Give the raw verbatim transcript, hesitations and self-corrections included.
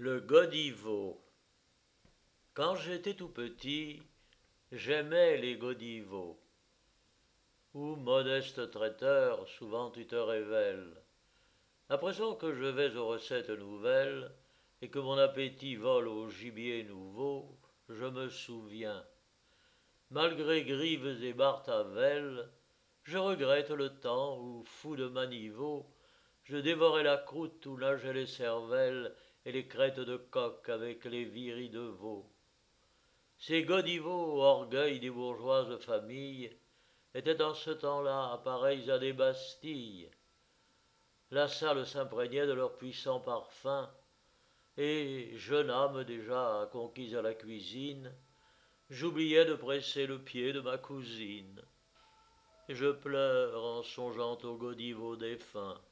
Le godiveau. Quand j'étais tout petit, j'aimais les godiveaux. Où, modeste traiteur, souvent tu te révèles. À présent que je vais aux recettes nouvelles, et que mon appétit vole au gibier nouveau, je me souviens. Malgré grives et bartavelles, je regrette le temps où, fou de maniveau, je dévorais la croûte où nageaient les cervelles et les crêtes de coq avec les virilles de veau. Ces godiveaux, orgueil des bourgeoises familles, étaient en ce temps-là pareils à des bastilles. La salle s'imprégnait de leur puissant parfum, et, jeune âme déjà conquise à la cuisine, j'oubliais de presser le pied de ma cousine. Et je pleure en songeant aux godiveaux défunts.